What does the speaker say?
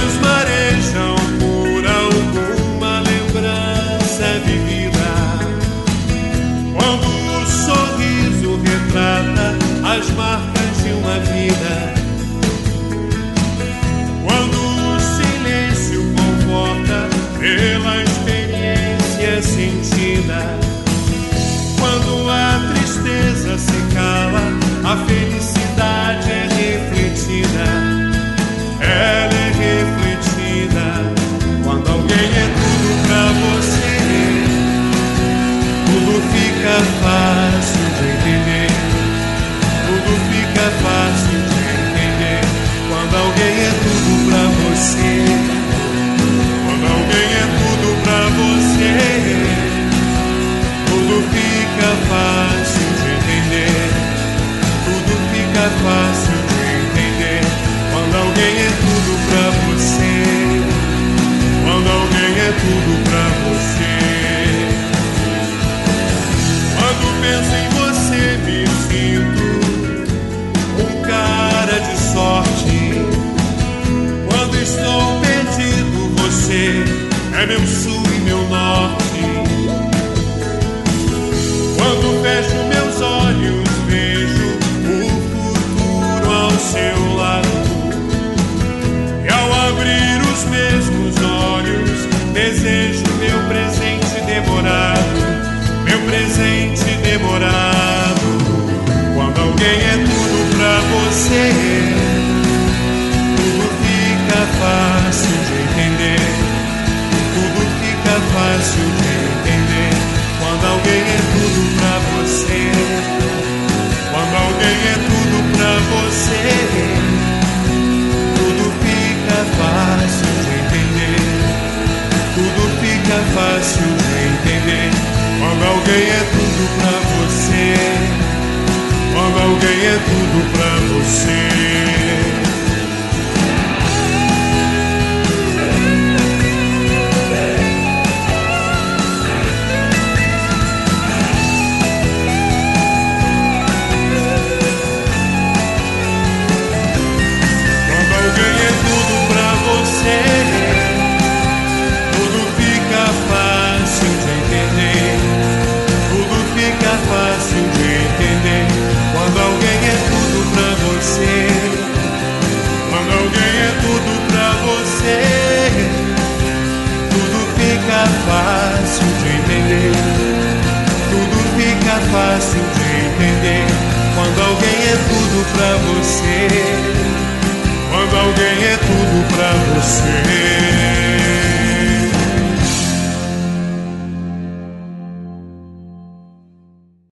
olhos marejam por alguma lembrança vivida, quando o sorriso retrata as marcas de uma vida, quando o silêncio conforta pela experiência sentida, quando a tristeza se cala, a felicidade é refletida. Ela é refletida quando alguém é tudo pra você. Tudo fica fácil de entender. Tudo fica fácil de entender quando alguém é tudo pra você. Quando alguém é tudo pra você, tudo fica fácil de entender. Tudo fica fácil de entender quando alguém é tudo pra você. Quando alguém é tudo pra você. Quando penso em você me sinto um cara de sorte. Quando estou perdido você é meu sul e meu norte. Quando fecho meus olhos vejo o futuro ao seu lado. E ao abrir os mesmos olhos desejo meu presente demorado. Meu presente demorado. Quando alguém é tudo pra você, tudo fica fácil de entender. Tudo fica fácil de entender quando alguém é tudo pra você. Quando alguém é tudo pra você, tudo fica fácil de entender. Tudo fica fácil de entender quando alguém é tudo pra você. Quando alguém é tudo pra você. Tudo fica fácil de entender. Tudo fica fácil de entender quando alguém é tudo pra você. Quando alguém é tudo pra você, tudo fica fácil de entender. Tudo fica fácil de entender quando alguém é tudo pra você. Quando alguém é tudo pra você.